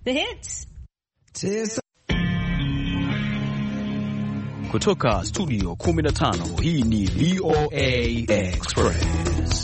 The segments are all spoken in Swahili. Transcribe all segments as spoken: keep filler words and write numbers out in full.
The hits. Kutoka studio kumi na tano, hii ni V O A Express.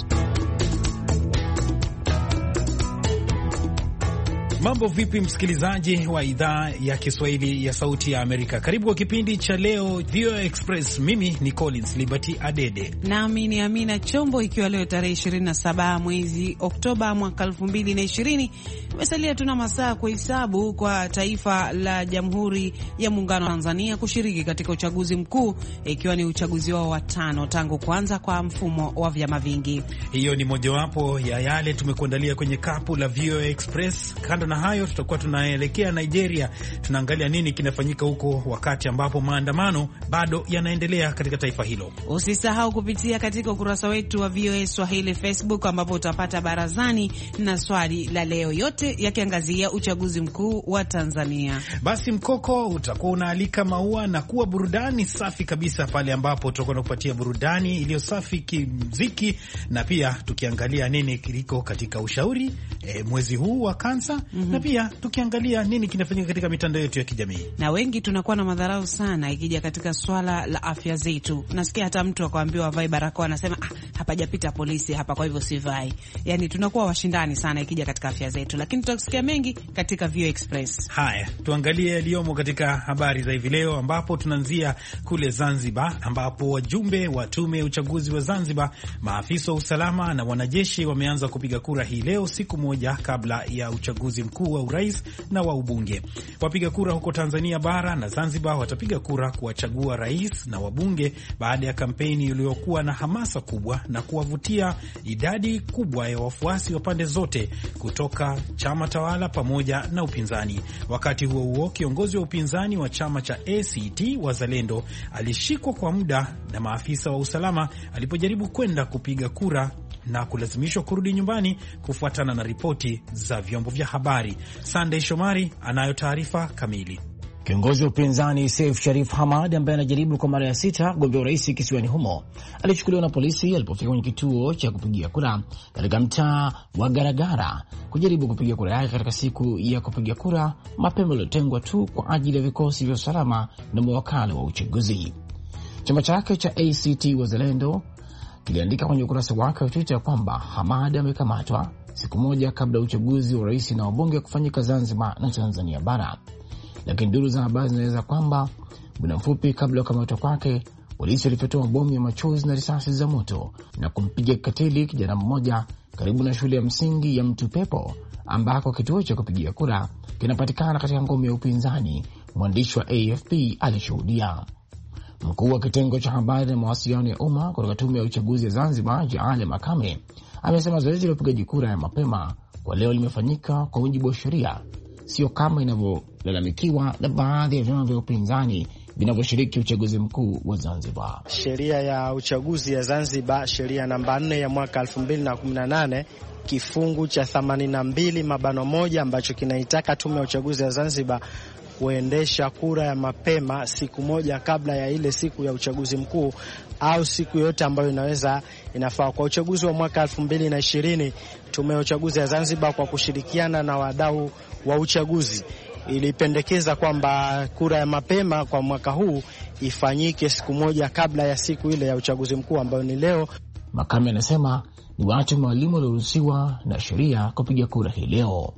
Mambo vipi, msikilizaji wa idhaa ya Kiswahili ya Sauti ya Amerika? Karibu kwa kipindi cha leo V O A Express. Mimi ni Collins Liberty Adede. Nami ni Amina Chombo, ikiwa leo tarehe ishirini na saba mwezi Oktoba mwaka elfu mbili na ishirini. Tumesalia tuna masaa kuhesabu kwa taifa la Jamhuri ya Muungano wa Tanzania kushiriki katika uchaguzi mkuu, ikiwa ni uchaguzi wao wa tano tangu kuanza kwa mfumo wa vyama vingi. Hiyo ni mojawapo ya yale tumekuandalia kwenye kapu la V O A Express. Kando na hayo, tutakuwa tunaelekea Nigeria, tunaangalia nini kinafanyika huko wakati ambapo maandamano bado yanaendelea katika taifa hilo. Usisahau kupitia katika ukurasa wetu wa V O A Swahili Facebook, ambapo utapata barazani na swali la leo, yote yakiangazia uchaguzi mkuu wa Tanzania. Basi mkoko utakuwa unaalika maua na kuwa burudani safi kabisa pale ambapo tutakuwa tunakupatia burudani iliyo safi kimuziki, na pia tukiangalia nini kiliko katika ushauri e, mwezi huu wa kansa. Mm-hmm. Na pia tukiangalia nini kinafanyika katika mitandao yetu ya kijamii. Na wengi tunakuwa na madharau sana ikija katika swala la afya zetu. Nasikia hata mtu akaambiwa avae barakoa anasema ah, hapajapita polisi hapa kwa hivyo sivai. Yaani tunakuwa washindani sana ikija katika afya zetu, lakini tutasikia mengi katika V O Express. Haya, tuangalie yaliyomo katika habari za hivi leo, ambapo tunaanzia kule Zanzibar, ambapo wajumbe wa tume ya uchaguzi wa Zanzibar, maafisa wa usalama na wanajeshi wameanza kupiga kura hii leo, siku moja kabla ya uchaguzi mkuu wa urais na wa ubunge. Wapiga kura huko Tanzania bara na Zanzibar watapiga kura kuwachagua rais na wabunge baada ya kampeni iliyokuwa na hamasa kubwa na kuwavutia idadi kubwa ya wafuasi wa pande zote kutoka chama tawala pamoja na upinzani. Wakati huo huo, kiongozi wa upinzani wa chama cha A C T Wazalendo alishikwa kwa muda na maafisa wa usalama alipojaribu kwenda kupiga kura na kulazimishwa kurudi nyumbani kufuatana na ripoti za vyombo vya habari. Sunday Shomari anayo taarifa kamili. Kiongozi wa upinzani Seif Sharif Hamad, ambaye anajaribu kwa mara ya sita kugombea urais kisiwani humo, alichukuliwa na polisi alipofika kwenye kituo cha kupigia kura katika mtaa wa Garagara kujaribu kupiga kura yake katika siku ya kupiga kura mapema iliyotengwa tu kwa ajili ya vikosi vya usalama na mawakala wa uchaguzi. Chama chake cha A C T Wazalendo kiliandika kwenye ukurasa wake wa Twitter kwamba Hamad amekamatwa siku moja kabla ya uchaguzi wa rais na wabunge kufanyika Zanzibar na Tanzania bara. Lakini duru za habari zinaeleza kwamba muda mfupi kabla ya kukamatwa kwake, polisi walifyatua mabomu ya machozi na risasi za moto na kumpiga kikatili kijana mmoja karibu na shule ya msingi ya Mtu Pepo, ambako kituo cha kupigia kura kinapatikana katika ngome ya upinzani. Mwandishi wa A F P alishuhudia. Mkuu wa kitengo cha habari na mawasiliano ya umma kutoka tume ya uchaguzi ya Zanzibar, Jaale Makame, amesema zoezi la upigaji kura ya mapema kwa leo limefanyika kwa mujibu wa sheria, sio kama inavyolalamikiwa na baadhi ya vyama vya upinzani vinavyoshiriki uchaguzi mkuu wa Zanzibar. Sheria ya uchaguzi ya Zanzibar, sheria namba nne ya mwaka elfu mbili na kumi na nane, kifungu cha themanini na mbili mabano moja, ambacho kinaitaka tume ya uchaguzi ya Zanzibar kuendesha kura ya mapema siku moja kabla ya ile siku ya uchaguzi mkuu au siku yote ambayo inaweza inafaa. Kwa uchaguzi wa mwaka elfu mbili na ishirini, tume ya uchaguzi ya Zanzibar kwa kushirikiana na wadau wa uchaguzi ilipendekeza kwamba kura ya mapema kwa mwaka huu ifanyike siku moja kabla ya siku ile ya uchaguzi mkuu ambayo ni leo. Makame anasema ni watu maalum walioruhusiwa na sheria kupiga kura hii leo.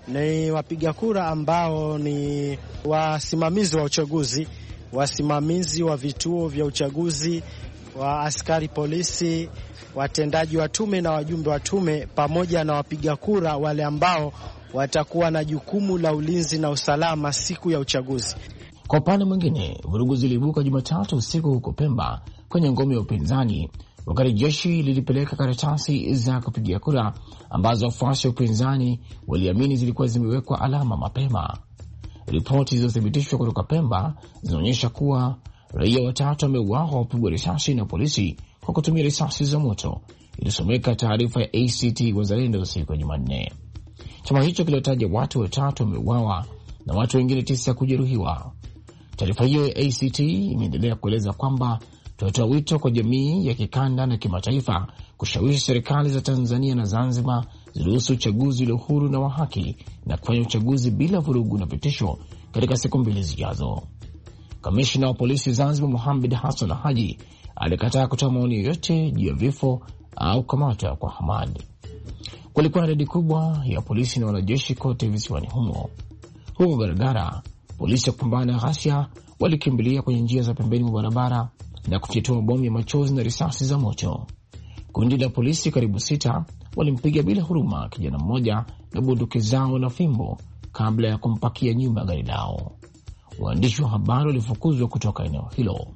Ni wapiga kura ambao ni wasimamizi wa uchaguzi, wasimamizi wa vituo vya uchaguzi, wa askari polisi, watendaji wa tume na wajumbe wa tume, pamoja na wapiga kura wale ambao watakuwa na jukumu la ulinzi na usalama siku ya uchaguzi. Kwa upande mwingine, vurugu ziliibuka Jumatatu usiku huko Pemba kwenye ngome ya upinzani, wakati jeshi lilipeleka karatasi za kupigia kura ambazo wafuasi wa upinzani waliamini zilikuwa zimewekwa alama mapema. Ripoti zilizothibitishwa kutoka Pemba zinaonyesha kuwa raia watatu wameuawa kwa kupigwa risasi na polisi kwa kutumia risasi za moto, ilisomeka taarifa ya A C T Wazalendo siku ya Jumanne. Chama hicho kilitaja watu watatu wameuawa na watu wengine tisa kujeruhiwa. Taarifa hiyo ya A C T imeendelea kueleza kwamba tunatoa wito kwa jamii ya kikanda na kimataifa kushawishi serikali za Tanzania na Zanzibar ziruhusu uchaguzi ulio huru na wa haki na kufanya uchaguzi bila vurugu na vitisho katika siku mbili zijazo. Kamishna wa polisi Zanzibar Mohamed Hassan Haji alikataa kutoa maoni yoyote juu ya vifo au kukamatwa kwa Hamad. Kulikuwa na idadi kubwa ya polisi na wanajeshi kote visiwani humo. Huko Garagara, polisi wa kupambana na ghasia walikimbilia kwenye njia za pembeni mwa barabara na kufyatua mabomu ya machozi na risasi za moto. Kundi la polisi karibu sita walimpiga bila huruma kijana mmoja na bunduki zao na fimbo kabla ya kumpakia nyuma gari lao. Waandishi wa habari walifukuzwa kutoka eneo hilo.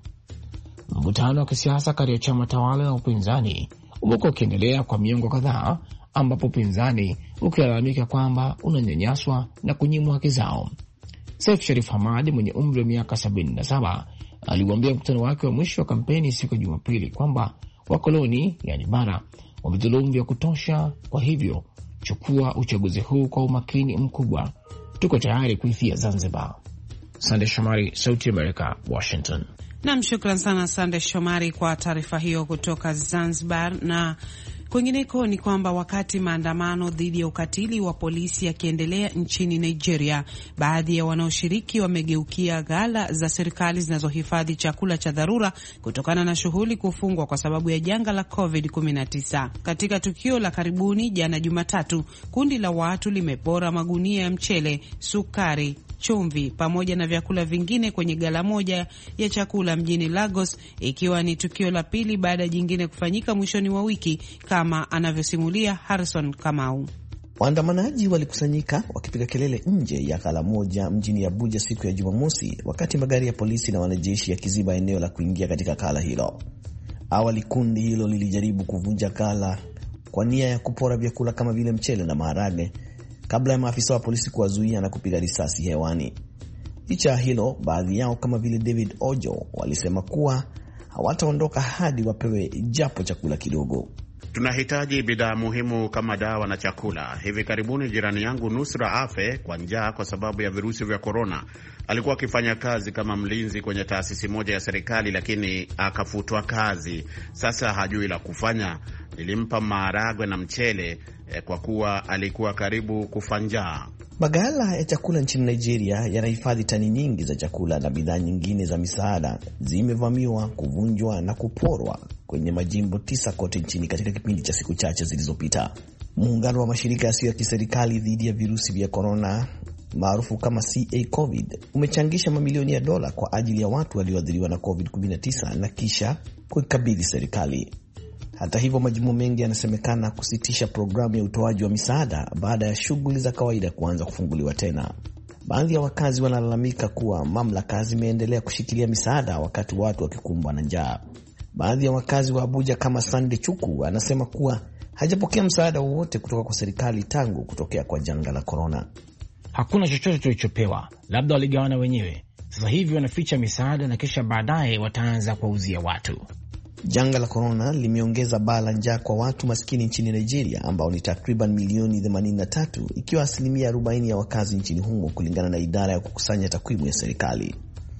Mvutano wa kisiasa kati ya chama tawala na upinzani umekuwa ukiendelea kwa miongo kadhaa, ambapo upinzani ukilalamika kwamba unanyanyaswa na kunyimwa haki zao. Seif Sharif Hamad mwenye umri wa miaka sabini na saba aliwaambia mkutano wake wa mwisho wa kampeni siku ya Jumapili kwamba wakoloni, yani bara, wamedhulumu vya kutosha, kwa hivyo chukua uchaguzi huu kwa umakini mkubwa. Tuko tayari kuifia Zanzibar. Sande Shomari, Sauti America, Washington. Nam, shukran sana Sande Shomari kwa taarifa hiyo kutoka Zanzibar. Na kwingineko ni kwamba wakati maandamano dhidi ya ukatili wa polisi yakiendelea nchini Nigeria, baadhi ya wanaoshiriki wamegeukia ghala za serikali zinazohifadhi chakula cha dharura kutokana na shughuli kufungwa kwa sababu ya janga la covid kumi na tisa. Katika tukio la karibuni jana Jumatatu, kundi la watu limepora magunia ya mchele, sukari, chumvi pamoja na vyakula vingine kwenye gala moja ya chakula mjini Lagos, ikiwa ni tukio la pili baada ya jingine kufanyika mwishoni mwa wiki, kama anavyosimulia Harrison Kamau. Waandamanaji walikusanyika wakipiga kelele nje ya gala moja mjini Abuja siku ya Jumamosi, wakati magari ya polisi na wanajeshi yakiziba eneo la kuingia katika gala hilo. Awali kundi hilo lilijaribu kuvunja gala kwa nia ya kupora vyakula kama vile mchele na maharage, kabla ya maafisa wa polisi kuwazuia na kupiga risasi hewani. Licha ya hilo, baadhi yao kama vile David Ojo walisema kuwa hawataondoka hadi wapewe japo chakula kidogo. Tunahitaji bidhaa muhimu kama dawa na chakula. Hivi karibuni jirani yangu nusra afe kwa njaa kwa sababu ya virusi vya korona. Alikuwa akifanya kazi kama mlinzi kwenye taasisi moja ya serikali, lakini akafutwa kazi. Sasa hajui la kufanya. Nilimpa maharagwe na mchele eh, kwa kuwa alikuwa karibu kufa njaa. Maghala ya chakula nchini Nigeria yanahifadhi tani nyingi za chakula na bidhaa nyingine za misaada zimevamiwa, kuvunjwa na kuporwa kwenye majimbo tisa kote nchini katika kipindi cha siku chache zilizopita. Muungano wa mashirika yasiyo ya kiserikali dhidi ya virusi vya korona maarufu kama C A COVID umechangisha mamilioni ya dola kwa ajili ya watu walioathiriwa na covid kumi na tisa na kisha kuikabidhi serikali. Hata hivyo, majimbo mengi yanasemekana kusitisha programu ya utoaji wa misaada baada ya shughuli za kawaida kuanza kufunguliwa tena. Baadhi ya wakazi wanalalamika kuwa mamlaka zimeendelea kushikilia misaada wakati watu wakikumbwa na njaa. Baadhi ya wakazi wa Abuja kama Sande Chuku anasema kuwa hajapokea msaada wowote kutoka kwa serikali tangu kutokea kwa janga la korona. Hakuna chochote tulichopewa, labda waligawana wenyewe. Sasa hivi wanaficha misaada na kisha baadaye wataanza kuwauzia watu. Janga la korona limeongeza baa la njaa kwa watu maskini nchini Nigeria, ambao ni takriban milioni themanini na tatu, ikiwa asilimia arobaini ya wakazi nchini humo, kulingana na idara ya kukusanya takwimu ya serikali.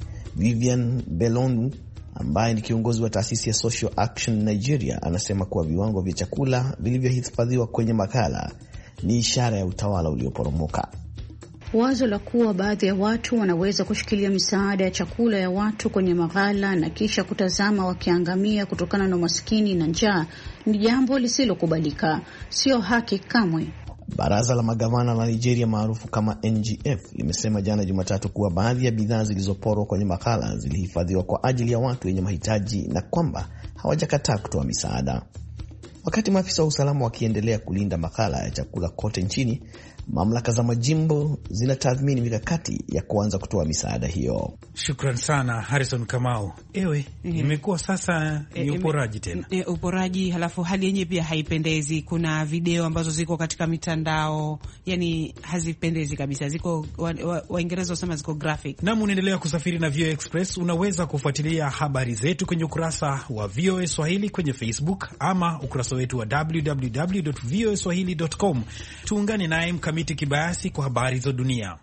Vivian Belonu, ambaye ni kiongozi wa taasisi ya Social Action Nigeria, anasema kuwa viwango vya chakula vilivyohifadhiwa kwenye maghala ni ishara ya utawala ulioporomoka. Wazo la kuwa baadhi ya watu wanaweza kushikilia misaada ya chakula ya watu kwenye maghala na kisha kutazama wakiangamia kutokana na umaskini na njaa ni jambo lisilokubalika. Sio haki kamwe. Baraza la magavana la Nigeria maarufu kama N G F limesema jana Jumatatu kuwa baadhi ya bidhaa zilizoporwa kwenye maghala zilihifadhiwa kwa ajili ya watu wenye mahitaji na kwamba hawajakataa kutoa misaada. Wakati maafisa wa usalama wakiendelea kulinda maghala ya chakula kote nchini, mamlaka za majimbo zinatathmini mikakati ya kuanza kutoa misaada hiyo. Shukran sana Harrison Kamau. Ewe, mm -hmm. Imekuwa sasa ni e, uporaji tena. E, uporaji, halafu hali yenyewe pia haipendezi. Kuna video ambazo ziko katika mitandao, yani hazipendezi kabisa. Ziko Waingereza wa, wasema ziko graphic. Na unaendelea kusafiri na V O A Express. Unaweza kufuatilia habari zetu kwenye ukurasa wa V O A Swahili kwenye Facebook ama ukurasa wetu wa w w w dot v o a swahili dot com. Tuungane naye Mkamiti Kibayasi kwa habari za dunia.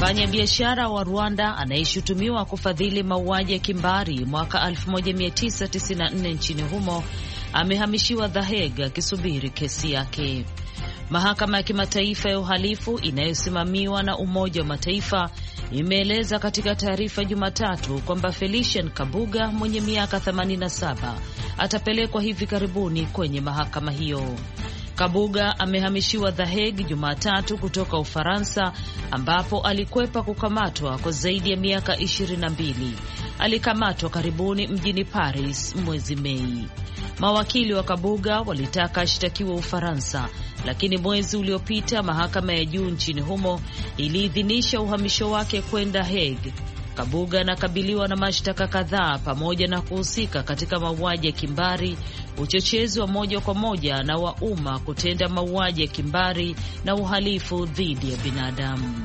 Mfanyabiashara wa Rwanda anayeshutumiwa kufadhili mauaji ya kimbari mwaka elfu moja mia tisa tisini na nne nchini humo amehamishiwa The Hague akisubiri kesi yake. Mahakama ya Kimataifa ya Uhalifu inayosimamiwa na Umoja wa Mataifa imeeleza katika taarifa Jumatatu kwamba Felician Kabuga mwenye miaka themanini na saba atapelekwa hivi karibuni kwenye mahakama hiyo. Kabuga amehamishiwa The Hague Jumatatu kutoka Ufaransa ambapo alikwepa kukamatwa kwa zaidi ya miaka ishirini na mbili. Alikamatwa karibuni mjini Paris mwezi Mei. Mawakili wa Kabuga walitaka ashtakiwe Ufaransa, lakini mwezi uliopita mahakama ya juu nchini humo iliidhinisha uhamisho wake kwenda Hague. Kabuga anakabiliwa na mashtaka kadhaa pamoja na kuhusika katika mauaji ya kimbari, uchochezi wa moja kwa moja na wa umma kutenda mauaji ya kimbari na uhalifu dhidi ya binadamu.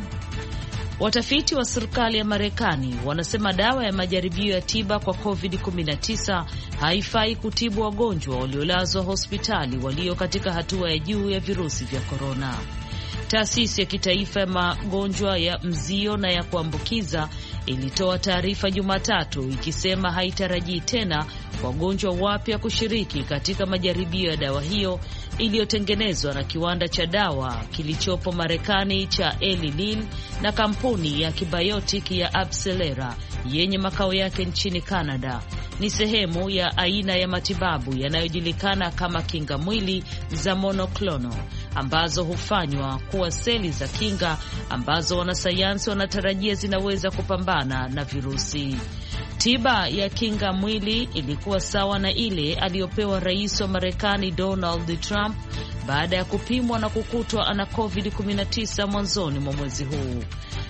Watafiti wa serikali ya Marekani wanasema dawa ya majaribio ya tiba kwa covid kumi na tisa haifai kutibu wagonjwa waliolazwa hospitali walio katika hatua ya juu ya virusi vya korona. Taasisi ya kitaifa ya magonjwa ya mzio na ya kuambukiza ilitoa taarifa Jumatatu ikisema haitarajii tena wagonjwa wapya kushiriki katika majaribio ya dawa hiyo iliyotengenezwa na kiwanda cha dawa kilichopo Marekani cha Eli Lilly na kampuni ya kibiotiki ya Abcelera yenye makao yake nchini Canada. Ni sehemu ya aina ya matibabu yanayojulikana kama kinga mwili za monoclonal ambazo hufanywa kuwa seli za kinga ambazo wanasayansi wanatarajia zinaweza kupambana na virusi. Tiba ya kinga mwili ilikuwa sawa na ile aliyopewa rais wa Marekani Donald Trump baada ya kupimwa na kukutwa ana covid kumi na tisa mwanzoni mwa mwezi huu.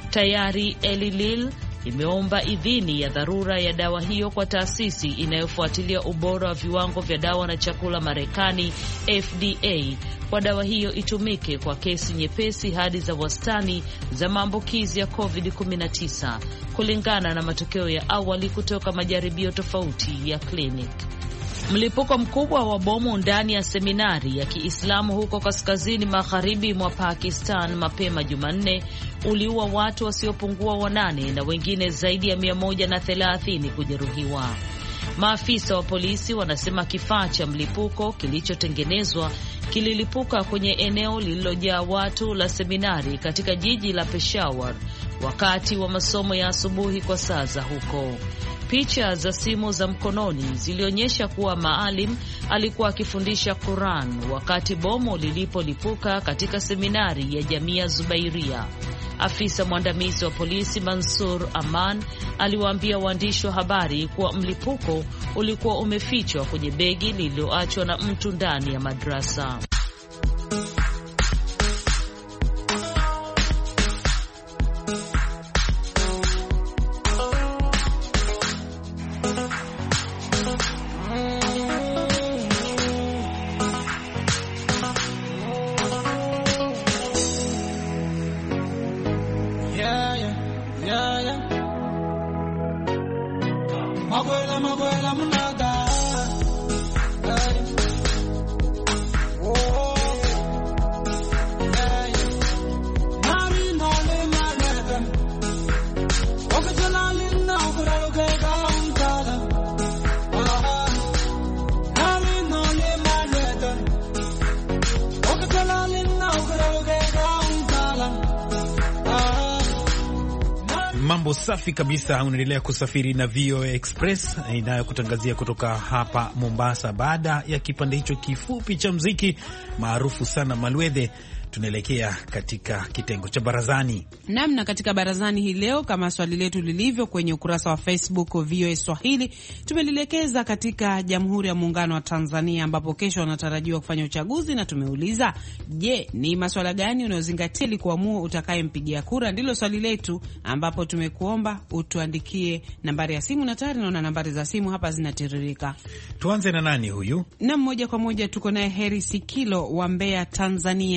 Tayari Eli Lilly imeomba idhini ya dharura ya dawa hiyo kwa taasisi inayofuatilia ubora wa viwango vya dawa na chakula Marekani, F D A, kwa dawa hiyo itumike kwa kesi nyepesi hadi za wastani za maambukizi ya covid kumi na tisa kulingana na matokeo ya awali kutoka majaribio tofauti ya kliniki. Mlipuko mkubwa wa bomu ndani ya seminari ya Kiislamu huko kaskazini magharibi mwa Pakistan mapema Jumanne uliua watu wasiopungua wanane na wengine zaidi ya mia moja na thelathini kujeruhiwa. Maafisa wa polisi wanasema kifaa cha mlipuko kilichotengenezwa kililipuka kwenye eneo lililojaa watu la seminari katika jiji la Peshawar wakati wa masomo ya asubuhi kwa saa za huko. Picha za simu za mkononi zilionyesha kuwa maalim alikuwa akifundisha Quran wakati bomu lilipolipuka katika seminari ya Jamia Zubairia. Afisa mwandamizi wa polisi Mansur Aman aliwaambia waandishi wa habari kuwa mlipuko ulikuwa umefichwa kwenye begi lililoachwa na mtu ndani ya madrasa. Mambo safi kabisa. Unaendelea kusafiri na V O A Express inayokutangazia kutoka hapa Mombasa. Baada ya kipande hicho kifupi cha mziki maarufu sana Malwethe, tunaelekea katika kitengo cha barazani. Namna katika barazani hii leo, kama swali letu lilivyo kwenye ukurasa wa Facebook V O A Swahili, tumelielekeza katika Jamhuri ya Muungano wa Tanzania ambapo kesho wanatarajiwa kufanya uchaguzi, na tumeuliza, je, ni masuala gani unayozingatia ili kuamua utakayempigia kura? Ndilo swali letu, ambapo tumekuomba utuandikie nambari ya simu, na tayari naona nambari za simu hapa zinatiririka. Tuanze na nani huyu? Na moja kwa moja tuko naye Heri Sikilo wa Mbeya, Tanzania. Naam,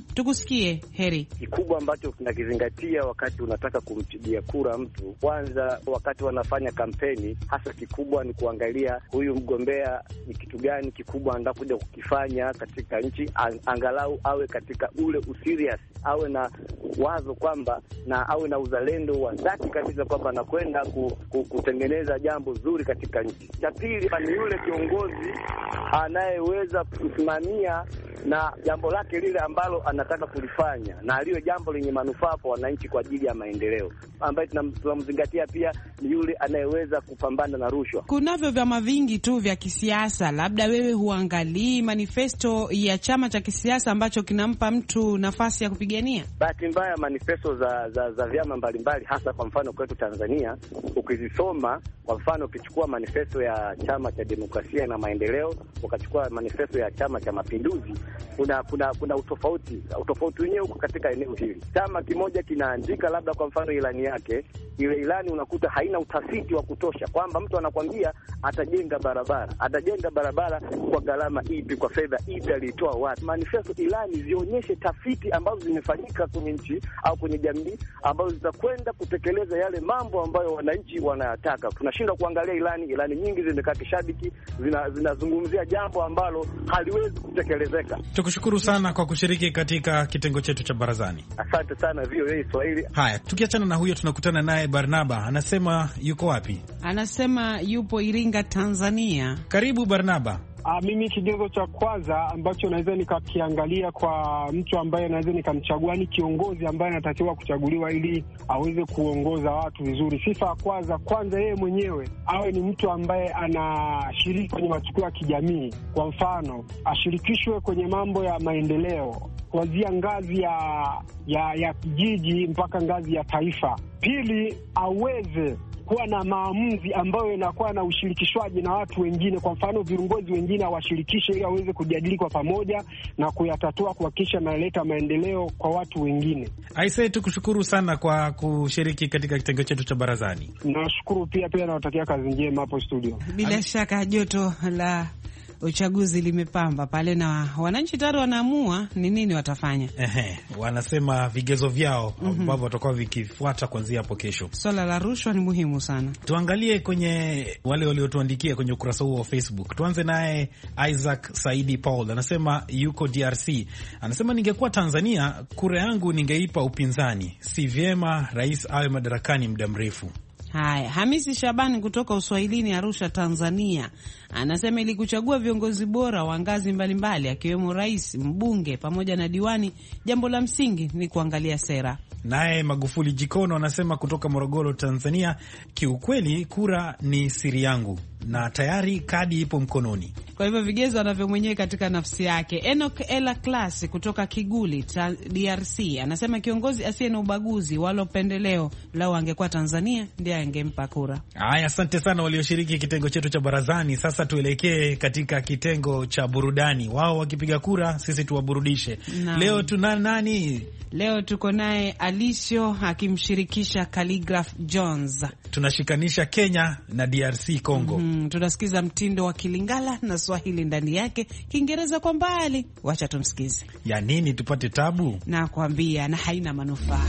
tukusikie Heri. Kikubwa ambacho tunakizingatia wakati unataka kumpigia kura mtu, kwanza wakati wanafanya kampeni, hasa kikubwa ni kuangalia huyu mgombea ni kitu gani kikubwa anataka kuja kukifanya katika nchi, angalau awe katika ule userious, awe na wazo kwamba na awe na uzalendo wa dhati kabisa kwamba anakwenda ku, ku, kutengeneza jambo zuri katika nchi. Cha pili ni yule kiongozi anayeweza kusimamia na jambo lake lile ambalo anataka kulifanya, na aliyo jambo lenye manufaa kwa wananchi kwa ajili ya maendeleo, ambaye tunamzingatia pia ni yule anayeweza kupambana na rushwa. Kunavyo vyama vingi tu vya kisiasa, labda wewe huangalii manifesto ya chama cha kisiasa ambacho kinampa mtu nafasi ya kupigania? Bahati mbaya manifesto za, za, za vyama mbalimbali, hasa kwa mfano kwetu Tanzania, ukizisoma, kwa mfano ukichukua manifesto ya chama cha demokrasia na maendeleo, ukachukua manifesto ya chama cha mapinduzi, kuna kuna kuna utofauti. Utofauti wenyewe uko katika eneo hili. Chama kimoja kinaandika labda kwa mfano ilani yake, ile ilani unakuta haina utafiti wa kutosha, kwamba mtu anakwambia atajenga barabara, atajenga barabara kwa gharama ipi, kwa fedha ipi, alitoa wapi. Manifesto, ilani zionyeshe tafiti ambazo zimefanyika kwenye nchi au kwenye jamii ambazo zitakwenda kutekeleza yale mambo ambayo wananchi wanayataka. Tunashindwa kuangalia ilani, ilani nyingi zimekaa kishabiki, zinazungumzia zina jambo ambalo haliwezi kutekelezeka. Tukushukuru sana kwa kushiriki katika kitengo chetu cha barazani. Asante sana V O A Swahili. Haya, tukiachana na huyo, tunakutana naye Barnaba. Anasema yuko wapi? Anasema yupo Iringa, Tanzania. Karibu Barnaba. Ah, mimi kigezo cha kwanza ambacho naweza nikakiangalia kwa mtu ambaye naweza nikamchagua ni kiongozi ambaye anatakiwa kuchaguliwa ili aweze kuongoza watu vizuri. Sifa ya kwanza, kwanza yeye mwenyewe awe ni mtu ambaye anashiriki kwenye matukio ya kijamii. Kwa mfano, ashirikishwe kwenye mambo ya maendeleo kuanzia ngazi ya ya ya kijiji mpaka ngazi ya taifa. Pili, aweze kuwa na maamuzi ambayo inakuwa na ushirikishwaji na watu wengine. Kwa mfano, viongozi wengine awashirikishe ili aweze kujadili kwa pamoja na kuyatatua, kuhakikisha analeta maendeleo kwa watu wengine. Aisee, tukushukuru sana kwa kushiriki katika kitengo chetu cha barazani. Nashukuru pia pia nawatakia kazi njema hapo studio. Bila Am... shaka joto la uchaguzi limepamba pale na wananchi tayari wanaamua ni nini watafanya. Ehe, wanasema vigezo vyao ambavyo mm -hmm. watakuwa vikifuata kuanzia hapo kesho. Swala la rushwa ni muhimu sana. Tuangalie kwenye wale waliotuandikia kwenye ukurasa huo wa Facebook. Tuanze naye Isaac Saidi Paul, anasema yuko D R C. Anasema ningekuwa Tanzania, kura yangu ningeipa upinzani. Si vyema rais awe madarakani muda mrefu. Haya, Hamisi Shabani kutoka Uswahilini, Arusha, Tanzania, anasema ili kuchagua viongozi bora wa ngazi mbalimbali akiwemo rais, mbunge pamoja na diwani, jambo la msingi ni kuangalia sera. Naye Magufuli Jikono anasema kutoka Morogoro, Tanzania, kiukweli kura ni siri yangu na tayari kadi ipo mkononi. Kwa hivyo vigezo anavyo mwenyewe katika nafsi yake. Enoch Ela Class kutoka Kiguli, D R C, anasema kiongozi asiye na ubaguzi wala upendeleo, lao angekuwa Tanzania ndiye angempa kura. Haya, asante sana walioshiriki kitengo chetu cha barazani. Sasa tuelekee katika kitengo cha burudani. Wao wakipiga kura, sisi tuwaburudishe. Na leo tuna nani? Leo tuko naye Alisho akimshirikisha Calligraph Jones. Tunashikanisha Kenya na D R C Congo. Mm, tunasikiza mtindo wa Kilingala na Swahili ndani yake, Kiingereza kwa mbali. Wacha tumsikize. Ya nini tupate tabu? Na kuambia na haina manufaa.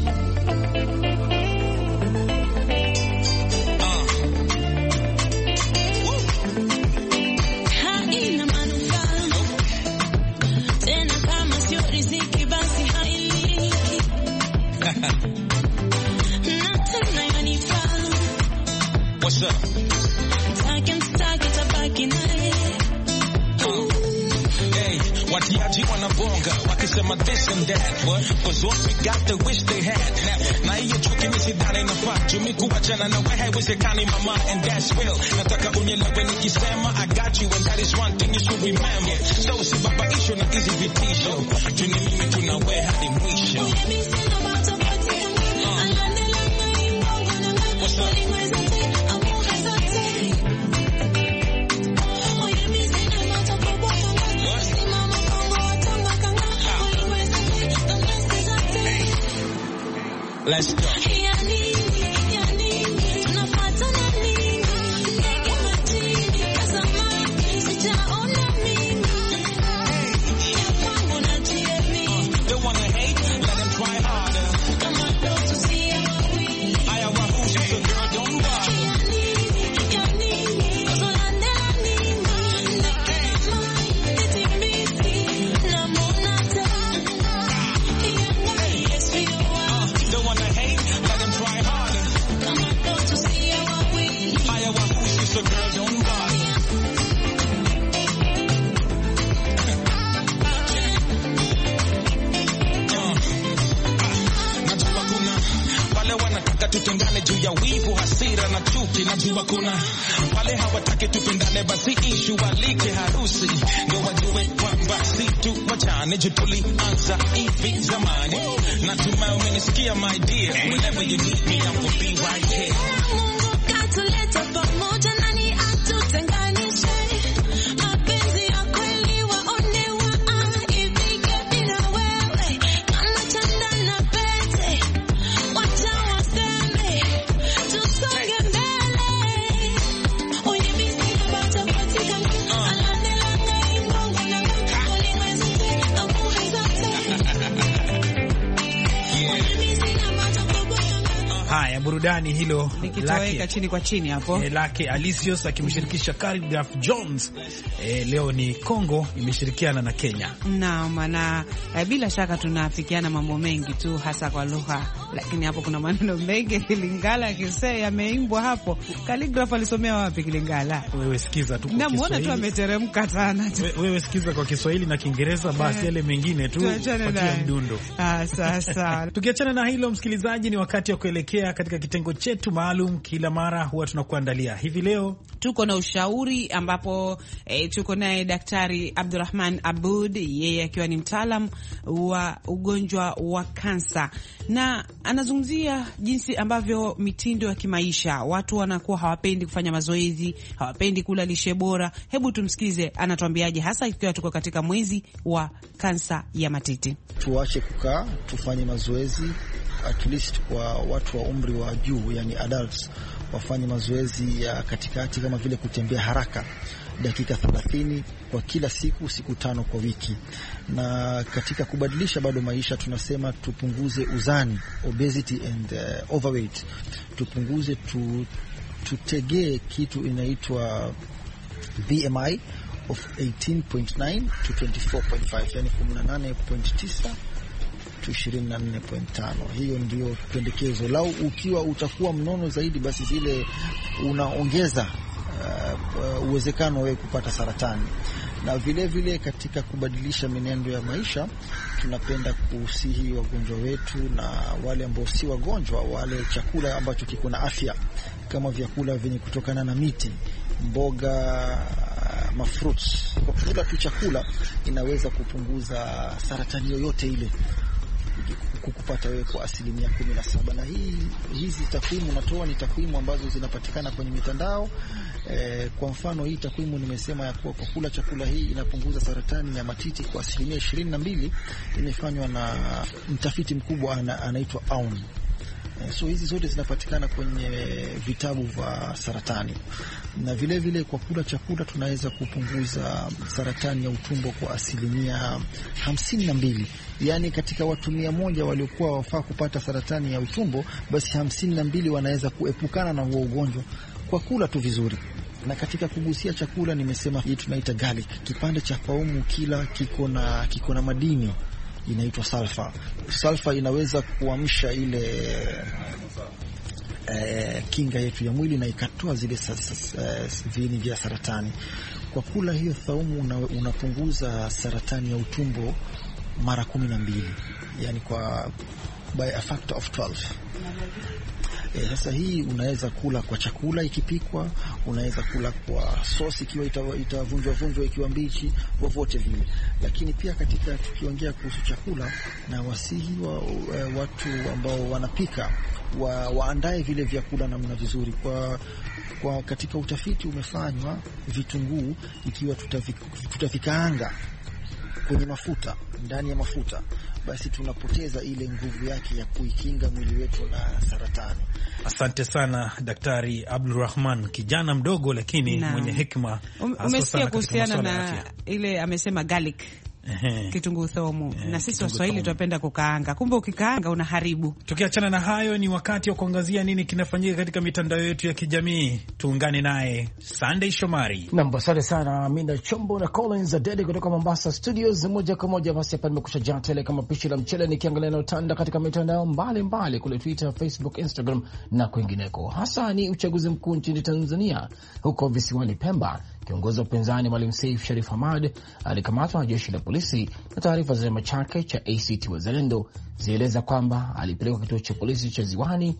What's up? Talking, talking, tabaki nae. Hey, watiaji wanabonga, wakisema this and that. What? Cause what we got the wish they had. Never. Na hiyo chuki nisidhani inafaa. Jumi kuwachana na wehe wezekani mama, and that's real. Nataka unielewe nikisema I got you, and that is one thing you should remember. So si baba isho na easy vitisho. Juni mimi tunawe hadi mwisho. What's up? Let's go. They wanna wapende basi ishu walike harusi ndo wajue kwamba si tu wachane tulianza hivi zamani. Natumai umenisikia my dear, whenever you need me I will be right here. Mungu katuleta pamoja, nani atutenganishe? Mapenzi ya kweli waone waivike bila wewe, kama chanda na pete wacha waseme tusonge mbele. Oye bisi abata katika alanelanga imbongo na ulimwezi amuhe zote. Haya, burudani hilo nikitoweka chini kwa chini hapo e, lake Alicious akimshirikisha Khaligraph Jones. E, leo ni Kongo imeshirikiana na Kenya. Naam, na e, bila shaka tunafikiana mambo mengi tu hasa kwa lugha, lakini hapo kuna maneno mengi. Kilingala kisee yameimbwa hapo. Khaligraph alisomea wapi Kilingala? Wewe sikiza tu kwa Kiswahili. Namuona tu ameteremka sana. We, wewe sikiza kwa Kiswahili na Kiingereza basi, yale mengine tu patia mdundo. Ah, sasa. Tukiachana na hilo, msikilizaji, ni wakati wa kuelekea katika kitengo chetu maalum. Kila mara huwa tunakuandalia. Hivi leo tuko na ushauri ambapo e, tuko naye Daktari Abdurrahman Aboud, yeye akiwa ni mtaalam wa ugonjwa wa kansa, na anazungumzia jinsi ambavyo mitindo ya kimaisha, watu wanakuwa hawapendi kufanya mazoezi, hawapendi kula lishe bora. Hebu tumsikize anatuambiaje, hasa ikiwa tuko katika mwezi wa kansa ya matiti. Tuache kukaa, tufanye mazoezi at least kwa watu wa umri wa juu, yani adults, wafanye mazoezi ya katikati kama vile kutembea haraka dakika thelathini kwa kila siku, siku tano kwa wiki. Na katika kubadilisha bado maisha, tunasema tupunguze uzani, obesity and uh, overweight. Tupunguze tu, tutegee kitu inaitwa B M I of eighteen point nine to twenty-four point five, yani kumi na nane point tisa to ishirini na nne point tano. Hiyo ndio pendekezo. Lau ukiwa utakuwa mnono zaidi, basi vile unaongeza uh, uwezekano wewe kupata saratani. Na vile vile katika kubadilisha mienendo ya maisha, tunapenda kusihi wagonjwa wetu na wale ambao si wagonjwa, wale chakula ambacho kiko na afya, kama vyakula vyenye kutokana na miti, mboga, mafruits. Kwa kula tu chakula inaweza kupunguza saratani yoyote ile kukupata wewe kwa asilimia kumi na saba. Na hii hizi takwimu natoa ni takwimu ambazo zinapatikana kwenye mitandao. E, kwa mfano hii takwimu nimesema ya kuwa kwa kula chakula hii inapunguza saratani ya matiti kwa asilimia ishirini na mbili, imefanywa na mtafiti mkubwa ana, anaitwa Aun. E, so hizi zote zinapatikana kwenye vitabu vya saratani. Na vile vile kwa kula chakula tunaweza kupunguza saratani ya utumbo kwa asilimia hamsini na mbili. Yani katika watu mia moja waliokuwa wafaa kupata saratani ya utumbo, basi hamsini na mbili wanaweza kuepukana na huo ugonjwa kwa kula tu vizuri. Na katika kugusia chakula nimesema hii tunaita garlic. Kipande cha paumu kila kiko na kiko na madini inaitwa sulfur. Sulfur inaweza kuamsha ile eh, kinga yetu ya mwili na ikatoa zile viini vya saratani. Kwa kula hiyo thaumu una, unapunguza saratani ya utumbo mara kumi na mbili, yani kwa by a factor of twelve. Eh, sasa hii unaweza kula kwa chakula ikipikwa, unaweza kula kwa sauce ikiwa itavunjwa vunjwa ikiwa mbichi, vovote vile. Lakini pia katika tukiongea kuhusu chakula, na wasihi wa uh, watu ambao wanapika wa, waandae vile vyakula namna vizuri. Kwa kwa katika utafiti umefanywa, vitunguu ikiwa tutavikaanga kwenye mafuta, ndani ya mafuta, basi tunapoteza ile nguvu yake ya kuikinga mwili wetu na saratani. Asante sana Daktari Abdurrahman, kijana mdogo lakini na mwenye hekima. Um, umesikia kuhusiana na ile amesema garlic, kitunguu saumu, na sisi Waswahili tunapenda kukaanga, kumbe ukikaanga unaharibu. Tukiachana na hayo, ni wakati wa kuangazia nini kinafanyika katika mitandao yetu ya kijamii. Tuungane naye Sunday Shomari. Naam, asante sana Minda Chombo na Collins Adede kutoka Mombasa Studios. Moja kwa moja basi hapa nimekusha jaa tele kama pishi la mchele, nikiangalia na utanda katika mitandao mbalimbali kule Twitter, Facebook, Instagram na kwingineko. Hasa ni uchaguzi mkuu nchini Tanzania, huko visiwani Pemba. Kiongozi wa upinzani Maalim Seif Sharif Hamad alikamatwa na jeshi la polisi, na taarifa za chama chake cha A C T Wazalendo zieleza kwamba alipelekwa kituo cha polisi cha Ziwani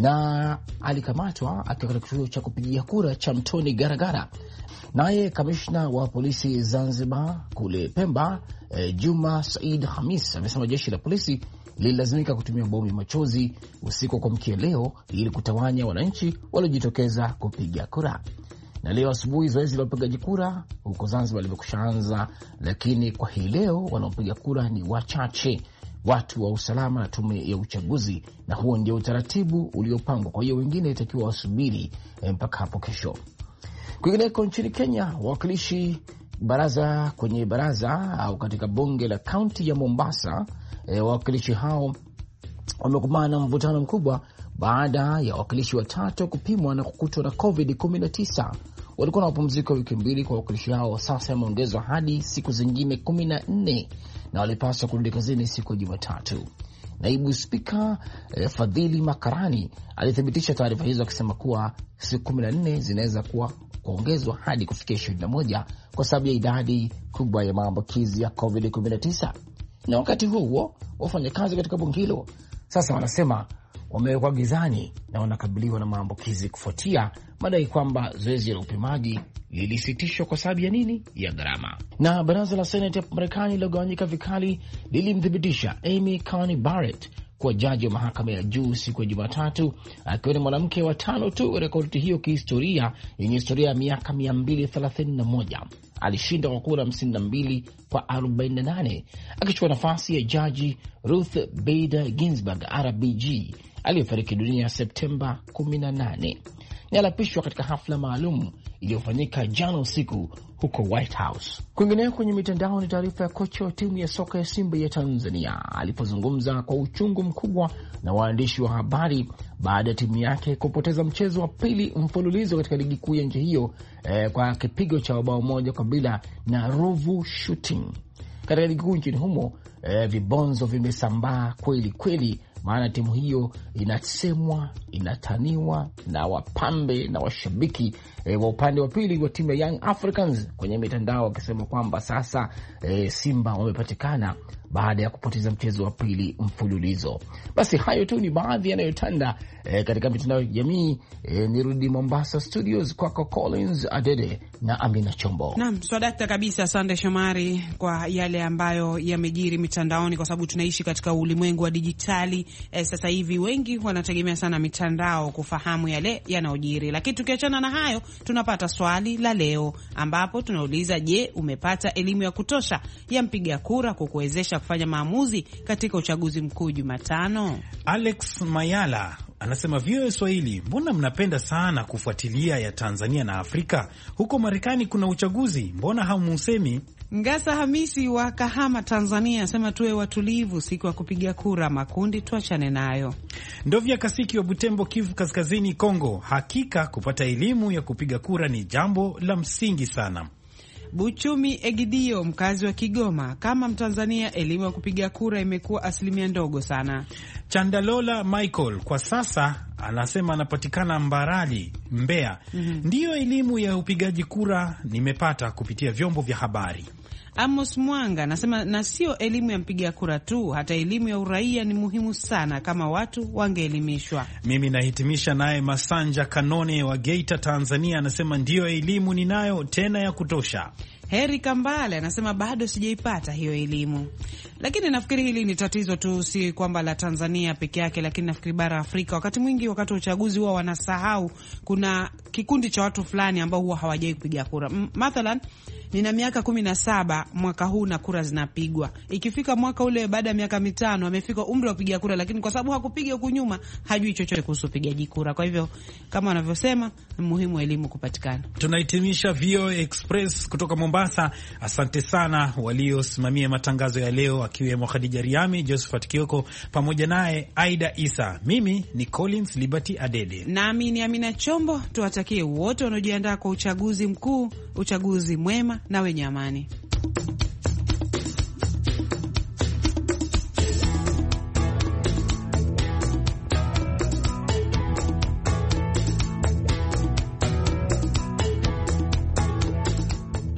na alikamatwa akiwa katika kituo cha kupigia kura cha Mtoni Garagara. Naye kamishna wa polisi Zanzibar kule Pemba, eh, Juma Said Hamis amesema jeshi la polisi lililazimika kutumia bomu ya machozi usiku kwa mkia leo ili kutawanya wananchi waliojitokeza kupiga kura. Na leo asubuhi zoezi la upigaji kura huko Zanzibar limekushaanza, lakini kwa hii leo wanaopiga kura ni wachache, watu wa usalama na tume ya uchaguzi, na huo ndio utaratibu uliopangwa. Kwa hiyo wengine itakiwa wasubiri mpaka hapo kesho. Kwingineko nchini Kenya, wawakilishi baraza kwenye baraza au katika bunge la kaunti ya Mombasa, e, wawakilishi hao wamekumbana na mvutano mkubwa baada ya wawakilishi watatu kupimwa na kukutwa na covid kumi na tisa. Walikuwa na mapumziko wiki mbili kwa wawakilishi hao, sasa yameongezwa hadi siku zingine kumi na nne na walipaswa kurudi kazini siku ya Jumatatu. Naibu Spika eh, Fadhili Makarani alithibitisha taarifa hizo akisema kuwa siku kumi na nne zinaweza kuwa kuongezwa hadi kufikia ishirini na moja kwa sababu ya idadi kubwa ya maambukizi ya covid kumi na tisa. Na wakati huo huo, wafanyakazi katika bunge hilo sasa wanasema wamewekwa gizani na wanakabiliwa na maambukizi kufuatia madai kwamba zoezi la upimaji lilisitishwa kwa sababu ya nini? Ya gharama. Na baraza la Senate ya Marekani lilogawanyika vikali lilimthibitisha Amy Coney Barrett kuwa jaji wa mahakama ya juu siku ya Jumatatu, akiwa ni mwanamke wa tano tu katika korti hiyo kihistoria yenye historia ya miaka mia mbili thelathini na moja. Alishinda kwa kura hamsini na mbili kwa arobaini na nane, akichukua nafasi ya jaji Ruth Bader Ginsburg R B G aliyefariki dunia Septemba kumi na nane. Ni alapishwa katika hafla maalum iliyofanyika jana usiku huko White House. Kwingineko kwenye mitandao ni taarifa ya kocha wa timu ya soka ya Simba ya Tanzania alipozungumza kwa uchungu mkubwa na waandishi wa habari baada ya timu yake kupoteza mchezo wa pili mfululizo katika ligi kuu ya nchi hiyo eh, kwa kipigo cha bao moja kwa bila na Ruvu Shooting. Katika ligi kuu nchini humo eh, vibonzo vimesambaa kweli kweli, maana timu hiyo inasemwa, inataniwa na wapambe na washabiki e, wa upande wa pili wa timu ya Young Africans kwenye mitandao, wakisema kwamba sasa e, Simba wamepatikana baada ya kupoteza mchezo wa pili mfululizo. Basi hayo tu ni baadhi yanayotanda e, katika mitandao ya jamii. E, nirudi Mombasa studios kwako Collins Adede na Amina Chombo. Naam, swadakta kabisa. Asante Shomari kwa yale ambayo yamejiri mitandaoni, kwa sababu tunaishi katika ulimwengu wa dijitali. E, sasa hivi wengi wanategemea sana mitandao kufahamu yale yanayojiri. Lakini tukiachana na hayo, tunapata swali la leo ambapo tunauliza, je, umepata elimu ya kutosha ya mpiga kura kukuwezesha kufanya maamuzi katika uchaguzi mkuu Jumatano? Alex Mayala anasema, V O A Swahili, mbona mnapenda sana kufuatilia ya Tanzania na Afrika? Huko Marekani kuna uchaguzi, mbona hamusemi? Ngasa Hamisi wa Kahama, Tanzania, asema tuwe watulivu siku ya kupiga kura, makundi tuachane nayo. Ndovya Kasiki wa Butembo, Kivu Kaskazini, Kongo, hakika kupata elimu ya kupiga kura ni jambo la msingi sana. Buchumi Egidio, mkazi wa Kigoma, kama Mtanzania elimu ya kupiga kura imekuwa asilimia ndogo sana. Chandalola Michael kwa sasa anasema anapatikana Mbarali, Mbeya. Mm-hmm. Ndiyo elimu ya upigaji kura nimepata kupitia vyombo vya habari. Amos Mwanga anasema, na sio elimu ya mpiga kura tu, hata elimu ya uraia ni muhimu sana kama watu wangeelimishwa. Mimi nahitimisha naye Masanja Kanone wa Geita, Tanzania, anasema ndiyo elimu ninayo tena ya kutosha. Heri Kambale anasema bado sijaipata hiyo elimu. Lakini nafikiri hili ni tatizo tu, si kwamba la Tanzania peke yake, lakini nafikiri bara Afrika wakati mwingi wakati wa uchaguzi huwa wanasahau kuna kikundi cha watu fulani ambao huwa hawajai kupiga kura. Mathalan, nina miaka kumi na saba mwaka huu na kura zinapigwa. Ikifika mwaka ule baada ya miaka mitano amefika umri wa kupiga kura, lakini kwa sababu hakupiga huko nyuma hajui chochote kuhusu upigaji kura. Kwa hivyo kama wanavyosema ni muhimu elimu kupatikana. Tunahitimisha V O A Express kutoka Mombasa. Asante sana waliosimamia matangazo ya leo, akiwemo Khadija Riami, Josephat Kioko pamoja naye Aida Isa. Mimi ni Collins Liberty Adede. Nami ni Amina Chombo. Tuwatakie wote wanaojiandaa kwa uchaguzi mkuu, uchaguzi mwema na wenye amani.